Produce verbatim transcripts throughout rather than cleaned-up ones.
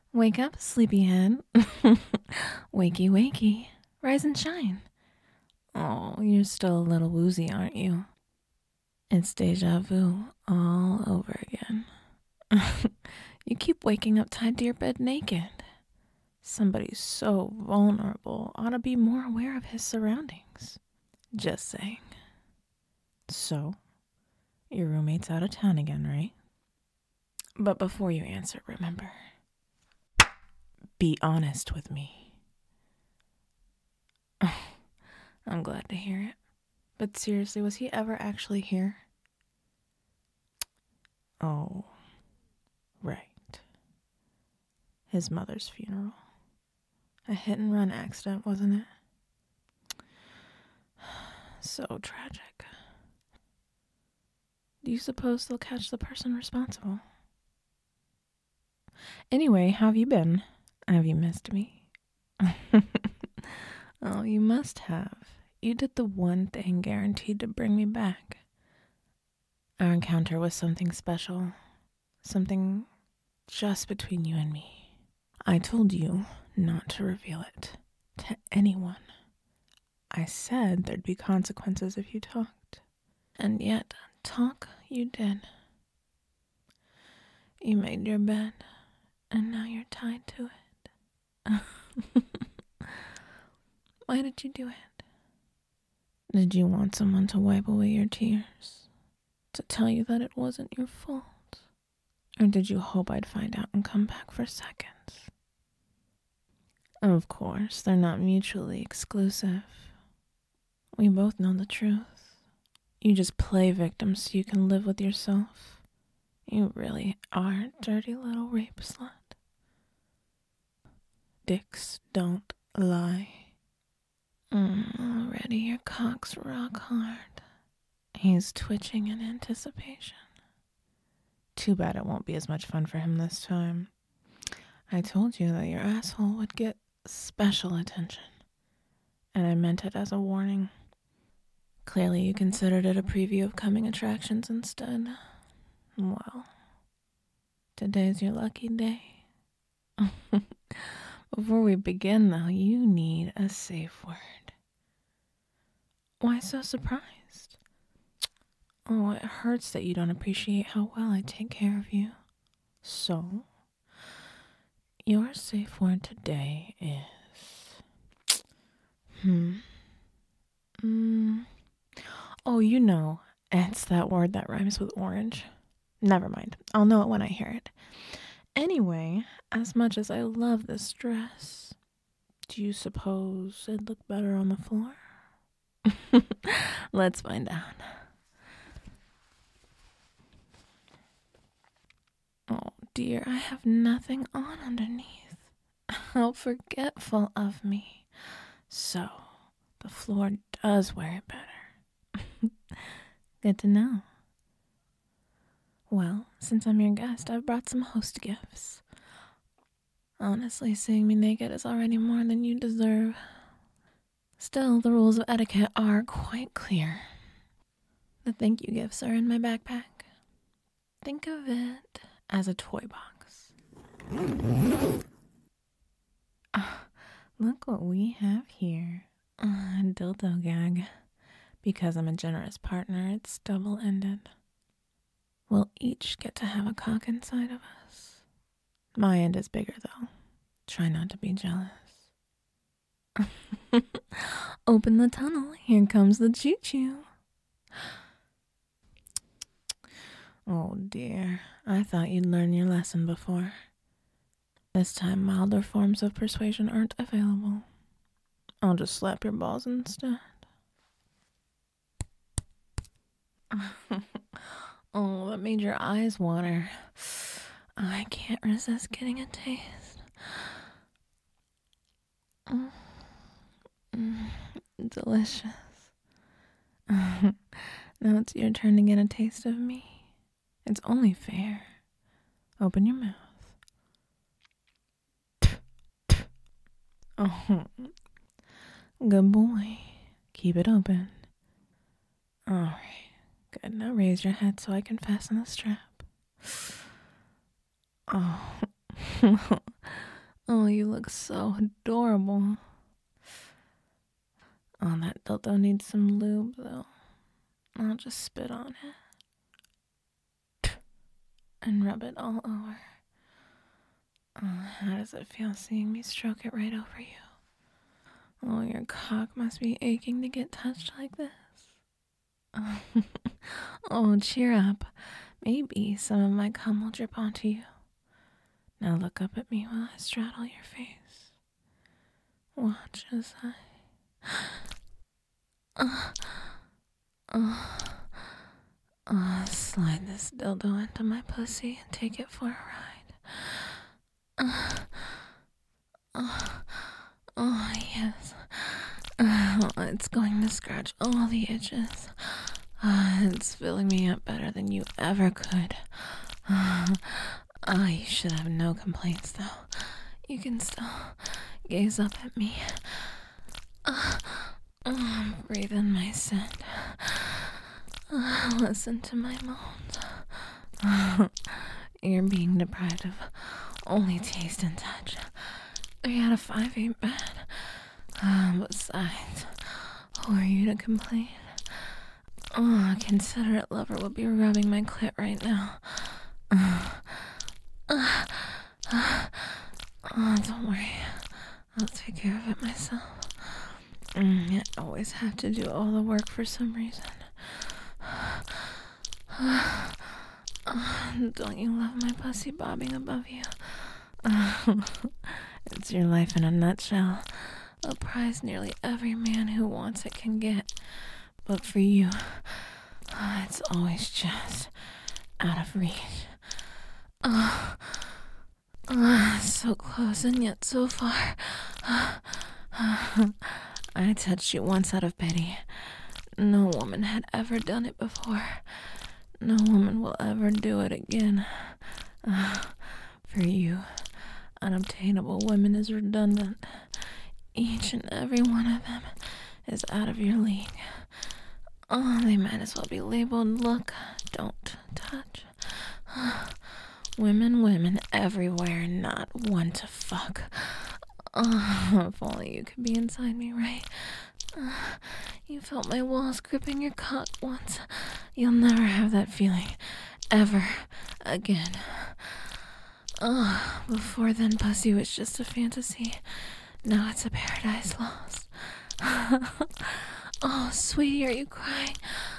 Wake up, sleepyhead. Wakey, wakey. Rise and shine. Oh, you're still a little woozy, aren't you? It's deja vu all over again. You keep waking up tied to your bed naked. Somebody so vulnerable ought to be more aware of his surroundings. Just saying. So, your roommate's out of town again, right? But before you answer, remember, be honest with me. I'm glad to hear it. But seriously, was he ever actually here? Oh, right. His mother's funeral. A hit and run accident, wasn't it? So tragic. Do you suppose they'll catch the person responsible? Anyway, how have you been? Have you missed me? Oh, you must have. You did the one thing guaranteed to bring me back. Our encounter was something special. Something just between you and me. I told you not to reveal it to anyone. I said there'd be consequences if you talked. And yet, talk you did. You made your bed, and now you're tied to it. Why did you do it? Did you want someone to wipe away your tears? To tell you that it wasn't your fault? Or did you hope I'd find out and come back for seconds? Of course, they're not mutually exclusive. We both know the truth. You just play victim so you can live with yourself. You really are a dirty little rape slut. Dicks don't lie. Mm, already your cock's rock hard. He's twitching in anticipation. Too bad it won't be as much fun for him this time. I told you that your asshole would get special attention. And I meant it as a warning. Clearly you considered it a preview of coming attractions instead. Well, today's your lucky day. Before we begin, though, you need a safe word. Why so surprised? Oh, it hurts that you don't appreciate how well I take care of you. So, your safe word today is... Hmm. Mm. Oh, you know, it's that word that rhymes with orange. Never mind. I'll know it when I hear it. Anyway, as much as I love this dress, do you suppose it'd look better on the floor? Let's find out. Oh dear, I have nothing on underneath. How forgetful of me. So, the floor does wear it better. Good to know. Well, since I'm your guest, I've brought some host gifts. Honestly, seeing me naked is already more than you deserve. Still, the rules of etiquette are quite clear. The thank you gifts are in my backpack. Think of it as a toy box. Ah, look what we have here. A dildo gag. Because I'm a generous partner, it's double-ended. We'll each get to have a cock inside of us. My end is bigger, though. Try not to be jealous. Open the tunnel. Here comes the choo-choo. Oh, dear. I thought you'd learn your lesson before. This time, milder forms of persuasion aren't available. I'll just slap your balls instead. Oh, that made your eyes water. I can't resist getting a taste. Mm. Mm. Delicious. Now it's your turn to get a taste of me. It's only fair. Open your mouth. Oh, good boy. Keep it open. All right. Good. Now raise your head so I can fasten the strap. Oh, Oh, you look so adorable. Oh, that dildo needs some lube, though. I'll just spit on it and rub it all over. Oh, how does it feel seeing me stroke it right over you? Oh, your cock must be aching to get touched like this. Oh, oh, cheer up. Maybe some of my cum will drip onto you. Now look up at me while I straddle your face. Watch as I... Uh, uh, uh, slide this dildo into my pussy and take it for a ride. Uh, uh, oh, yes. Uh, it's going to scratch all the itches. Uh, it's filling me up better than you ever could. Uh, uh, you should have no complaints, though. You can still gaze up at me. Uh, uh, breathe in my scent. Uh, listen to my moans. Uh, you're being deprived of only taste and touch. Three out of five ain't bad. Uh, besides, who are you to complain? Oh, a considerate lover would be rubbing my clit right now. Uh, uh, uh, oh, don't worry. I'll take care of it myself. Mm, I always have to do all the work for some reason. Uh, don't you love my pussy bobbing above you? Uh, it's your life in a nutshell. A prize nearly every man who wants it can get. But for you, uh, it's always just out of reach. Uh, uh, so close and yet so far. Uh, uh, I touched you once out of pity. No woman had ever done it before. No woman will ever do it again. Uh, for you, unobtainable women is redundant. Each and every one of them is out of your league. Oh, they might as well be labeled, look, don't touch. Women, women everywhere, not one to fuck. Oh, if only you could be inside me, right? Uh, you felt my walls gripping your cock once. You'll never have that feeling, ever again. Oh, before then, pussy was just a fantasy. Now it's a paradise lost. Oh, sweetie, are you crying?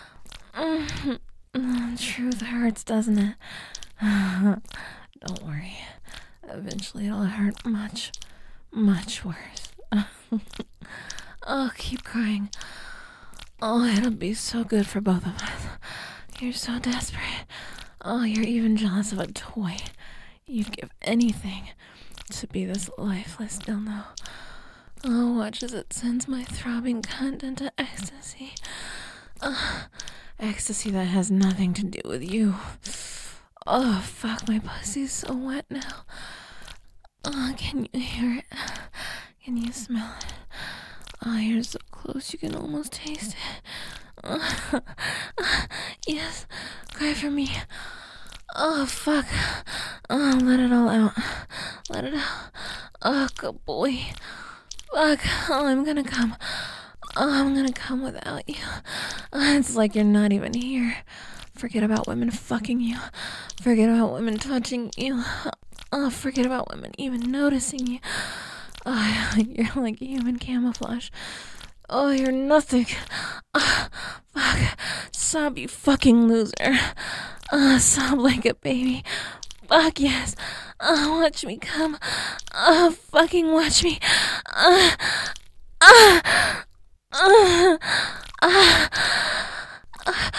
Mm, truth hurts, doesn't it? Don't worry. Eventually it'll hurt much, much worse. Oh, keep crying. Oh, it'll be so good for both of us. You're so desperate. Oh, you're even jealous of a toy. You'd give anything to be this lifeless dildo. Oh, watch as it sends my throbbing cunt into ecstasy. Uh, ecstasy that has nothing to do with you. Oh, fuck, my pussy's so wet now. Oh, can you hear it? Can you smell it? Oh, you're so close you can almost taste it. Uh, uh, yes, cry for me. Oh, fuck. Oh, let it all out. Let it out. Oh, good boy. Fuck. Oh, I'm gonna come. Oh, I'm gonna come without you. Oh, it's like you're not even here. Forget about women fucking you. Forget about women touching you. Oh, forget about women even noticing you. Oh, you're like human camouflage. Oh, you're nothing. Oh, fuck. Sob, you fucking loser. Oh, sob like a baby. Fuck yes. Oh, watch me come. Oh, fucking watch me. Uh, uh, uh, uh, uh,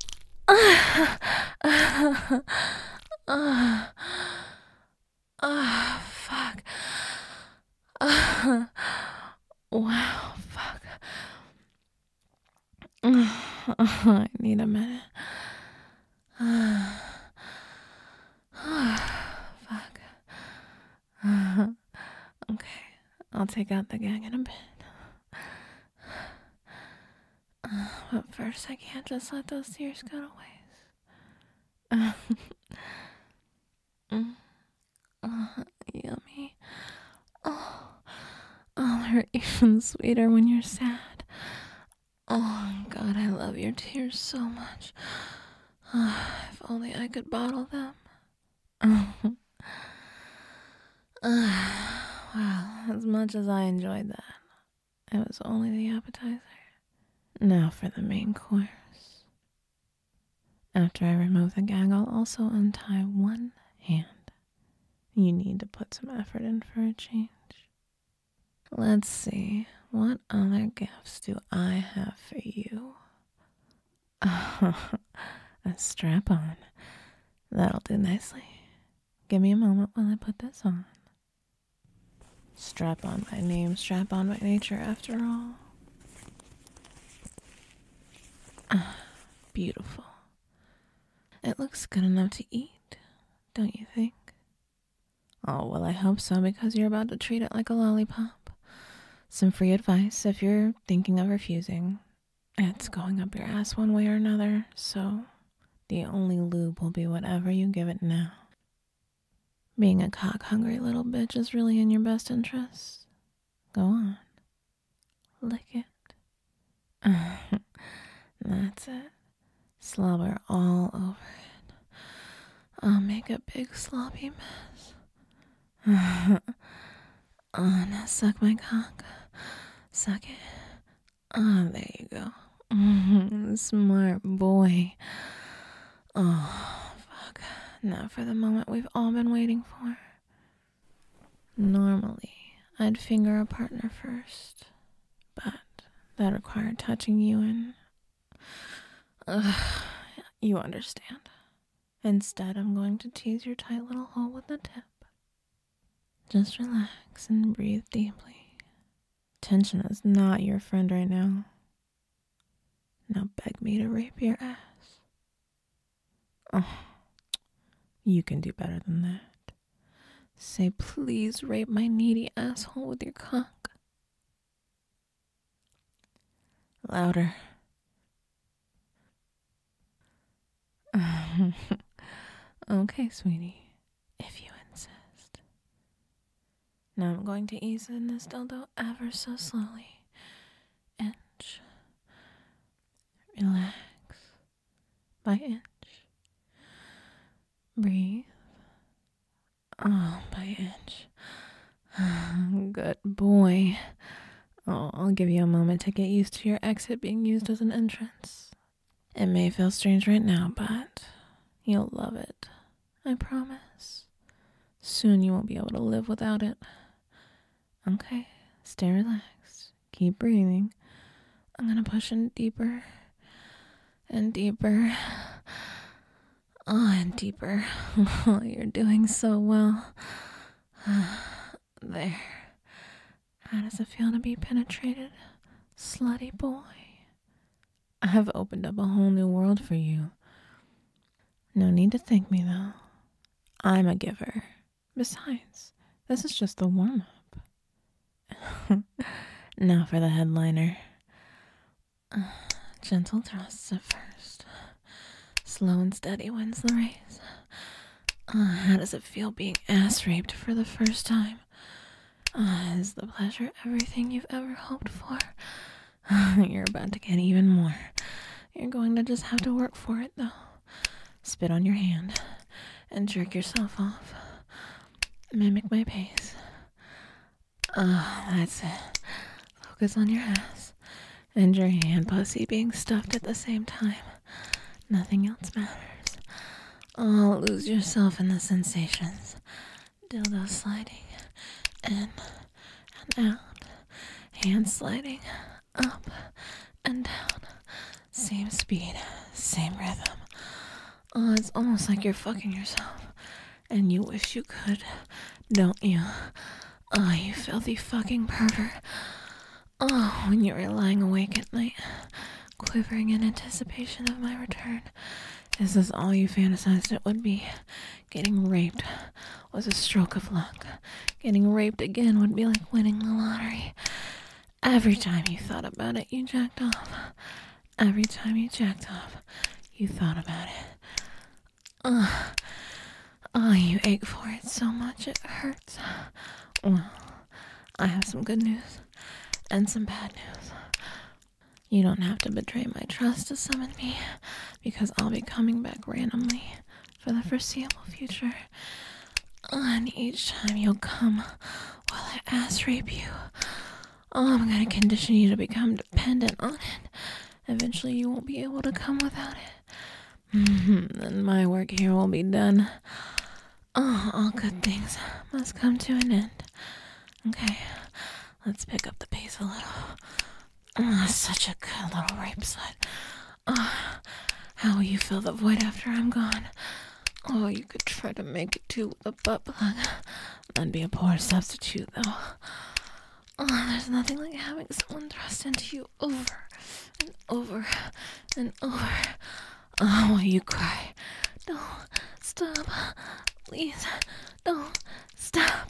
uh, uh, uh, fuck. Uh, wow, fuck. Uh, I need a minute. Uh, uh, fuck. Uh, okay, I'll take out the gag in a bit. Uh, but first, I can't just let those tears go to waste. Uh, mm, uh, yummy. hurt even sweeter when you're sad. Oh, God, I love your tears so much. If only I could bottle them. Well, as much as I enjoyed that, it was only the appetizer. Now for the main course. After I remove the gag, I'll also untie one hand. You need to put some effort in for a change. Let's see, what other gifts do I have for you? A strap on. That'll do nicely. Give me a moment while I put this on. Strap on by name, strap on by nature, after all. Ah, beautiful. It looks good enough to eat, don't you think? Oh, well, I hope so, because you're about to treat it like a lollipop. Some free advice if you're thinking of refusing. It's going up your ass one way or another, so the only lube will be whatever you give it now. Being a cock-hungry little bitch is really in your best interest. Go on. Lick it. That's it. Slobber all over it. I'll make a big sloppy mess. Oh, now suck my cock. Suck it. Oh, there you go. Smart boy. Oh, fuck. Now for the moment we've all been waiting for. Normally, I'd finger a partner first, but that required touching you and... Ugh, you understand. Instead, I'm going to tease your tight little hole with the tip. Just relax and breathe deeply. Tension is not your friend right now. Now beg me to rape your ass. Oh, you can do better than that. Say, please rape my needy asshole with your cock. Louder. Okay, sweetie, if you insist. Now I'm going to ease in this dildo ever so slowly. Inch. Relax. By inch. Breathe. Oh, by inch. Good boy. Oh, I'll give you a moment to get used to your exit being used as an entrance. It may feel strange right now, but you'll love it. I promise. Soon you won't be able to live without it. Okay, stay relaxed. Keep breathing. I'm gonna push in deeper and deeper. Oh, and deeper. Oh, you're doing so well. There. How does it feel to be penetrated, slutty boy? I have opened up a whole new world for you. No need to thank me, though. I'm a giver. Besides, this is just the warm-up. Now for the headliner. Uh, gentle thrusts at first. Slow and steady wins the race. Uh, how does it feel being ass-raped for the first time? Uh, is the pleasure everything you've ever hoped for? Uh, you're about to get even more. You're going to just have to work for it, though. Spit on your hand and jerk yourself off. Mimic my pace. Oh, that's it. Focus on your ass and your hand pussy being stuffed at the same time. Nothing else matters. Oh, lose yourself in the sensations. Dildo sliding in and out. Hand sliding up and down. Same speed, same rhythm. Oh, it's almost like you're fucking yourself. And you wish you could, don't you? Oh, you filthy fucking pervert. Oh, when you were lying awake at night, quivering in anticipation of my return. Is this all you fantasized it would be? Getting raped was a stroke of luck. Getting raped again would be like winning the lottery. Every time you thought about it, you jacked off. Every time you jacked off, you thought about it. Ugh. Oh, you ache for it so much it hurts. Well, I have some good news and some bad news. You don't have to betray my trust to summon me, because I'll be coming back randomly for the foreseeable future. And each time you'll come while I ass rape you, oh, I'm gonna condition you to become dependent on it. Eventually you won't be able to come without it. Then my work here will be done. Oh, all good things must come to an end. Okay, let's pick up the pace a little. Oh, such a good little rape slut. Oh, how will you fill the void after I'm gone? Oh, you could try to make it too with a butt plug. That'd be a poor substitute, though. Oh, there's nothing like having someone thrust into you over and over and over. Oh, will you cry? Don't stop. Please, don't stop.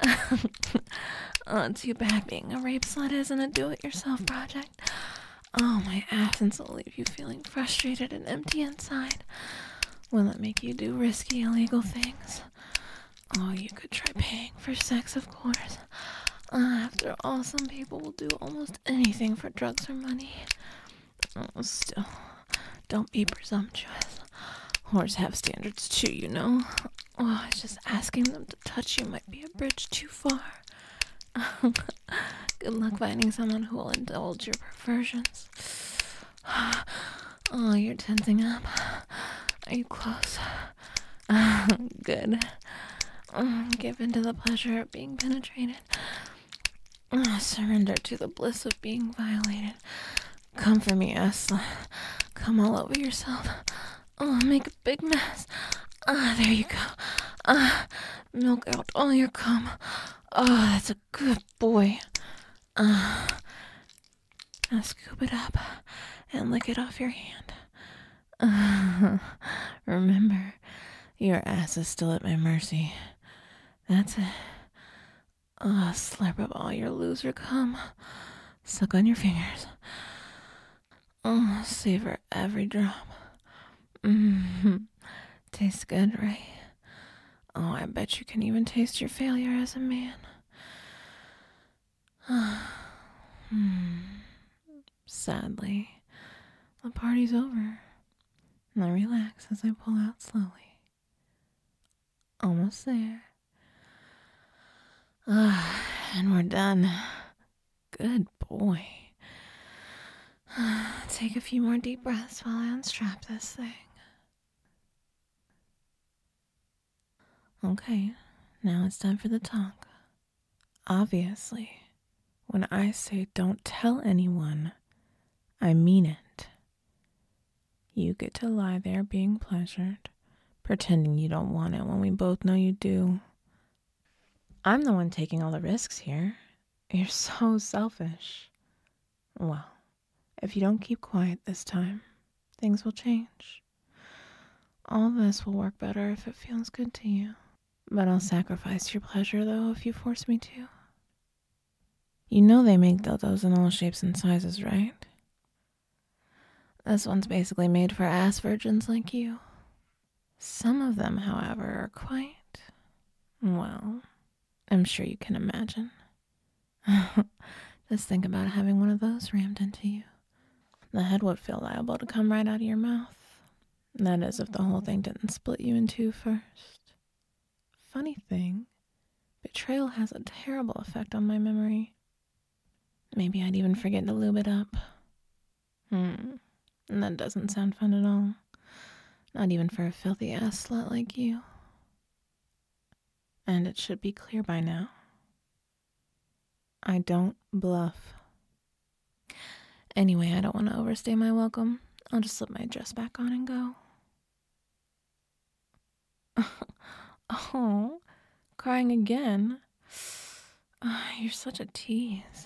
Oh, too bad being a rape slut isn't a do-it-yourself project. Oh, my absence will leave you feeling frustrated and empty inside. Will it make you do risky, illegal things? Oh, you could try paying for sex, of course. Uh, after all, some people will do almost anything for drugs or money. Oh, still, don't be presumptuous. Whores have standards too, you know. Oh, just asking them to touch you might be a bridge too far. Good luck finding someone who will indulge your perversions. Oh, you're tensing up. Are you close? Good. Oh, give in to the pleasure of being penetrated. Oh, surrender to the bliss of being violated. Come for me, ass. Come all over yourself. Oh, make a big mess. Ah, there you go. Ah, milk out all your cum. Oh, that's a good boy. Ah, now scoop it up and lick it off your hand. Uh, remember, your ass is still at my mercy. That's it. Oh, slurp up all your loser cum. Suck on your fingers. Oh, savor every drop. Mm-hmm. Tastes good, right? Oh, I bet you can even taste your failure as a man. hmm. Sadly, the party's over. Now relax as I pull out slowly. Almost there. Ah, and we're done. Good boy. Take a few more deep breaths while I unstrap this thing. Okay, now it's time for the talk. Obviously, when I say don't tell anyone, I mean it. You get to lie there being pleasured, pretending you don't want it when we both know you do. I'm the one taking all the risks here. You're so selfish. Well, if you don't keep quiet this time, things will change. All this will work better if it feels good to you. But I'll sacrifice your pleasure, though, if you force me to. You know they make dildos in all shapes and sizes, right? This one's basically made for ass virgins like you. Some of them, however, are quite, well, I'm sure you can imagine. Just think about having one of those rammed into you. The head would feel liable to come right out of your mouth. That is, if the whole thing didn't split you in two first. Funny thing, betrayal has a terrible effect on my memory. Maybe I'd even forget to lube it up. Hmm, and that doesn't sound fun at all. Not even for a filthy ass slut like you. And it should be clear by now. I don't bluff. Anyway, I don't want to overstay my welcome. I'll just slip my dress back on and go. Oh, crying again? Oh, you're such a tease.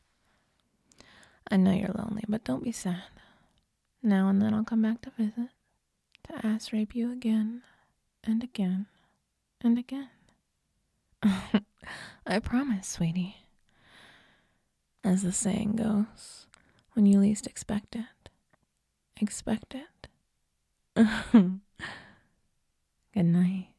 I know you're lonely, but don't be sad. Now and then I'll come back to visit, to ass rape you again, and again, and again. I promise, sweetie. As the saying goes, when you least expect it, expect it. Good night.